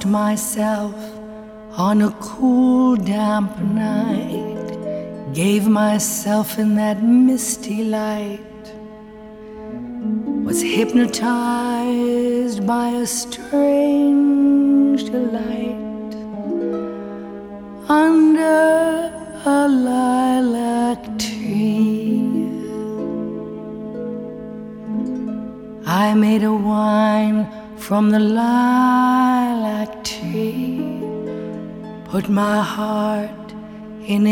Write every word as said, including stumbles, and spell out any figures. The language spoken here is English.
lost myself on a cool, damp night, gave myself in that misty light, was hypnotized by a strange delight under a lilac tree. I made a wine from the lilac tree, put my heart in